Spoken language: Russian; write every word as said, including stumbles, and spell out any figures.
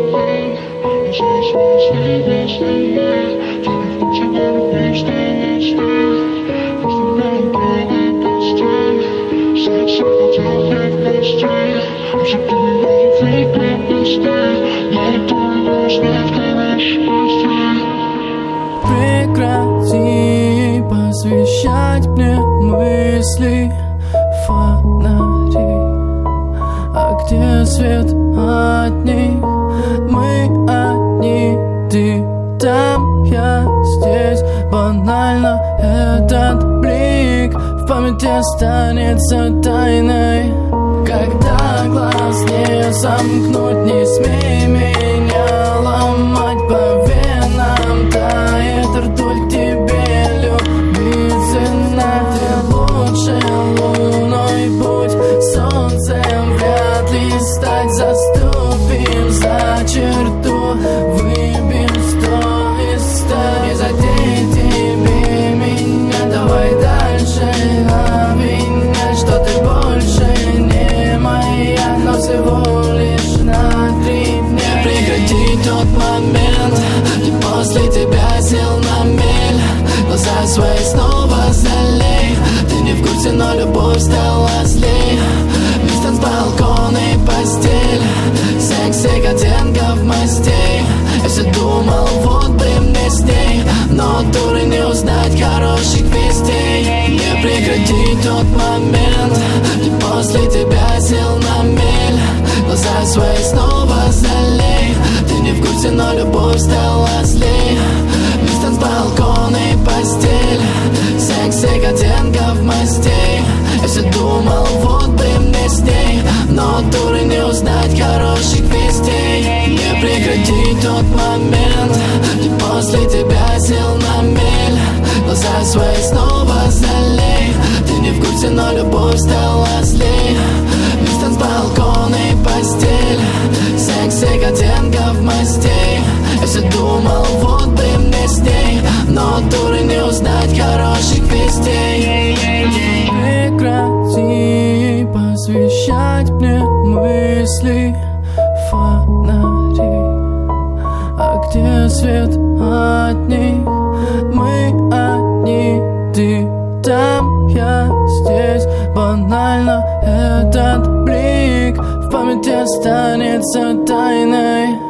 Прекрати посвящать мне мысли фонари. А где свет от них? Мы одни, ты там, я здесь. Банально этот блик в памяти останется тайной. Когда глаз не сомкнуть, не смей меня ломать по венам. Тает ртуть, к тебе любви цена. Ты лучше луной будь, солнцем вряд ли стать. Заступим за черту, выбьем сто из ста. Не задей тебе меня, давай дальше обвинять, что ты больше не моя, но всего лишь на три дня. Прекрати тот момент, где после тебя сел на мель. Глаза свои снова залей. Ты не в курсе, но любовь стала злей. Встань с балкона и постель, секси оттенков мастей. Я все думал, вот бы мне с ней, но дуры не узнать хороших вестей. Не прекрати тот момент, где после тебя сел на мель. Глаза свои снова залей. Ты не в курсе, но любовь стала злей. Встань с балкона и постель, секси оттенков мастей. Я все думал, вот бы мне с ней, но дуры не узнать хороших вестей. Не прекрати тот момент, где после тебя сел на мель. Глаза свои снова залей. Ты не в курсе, но любовь стала злей. Встань с балкона и постель, секси оттенков мастей. Я все думал, вот бы мне с ней, но дуры не узнать хороших вестей. Прекрати посвящать мне мысли фонари. А где свет от них? Мы одни, ты там, я здесь. Банально этот блик в памяти останется тайной.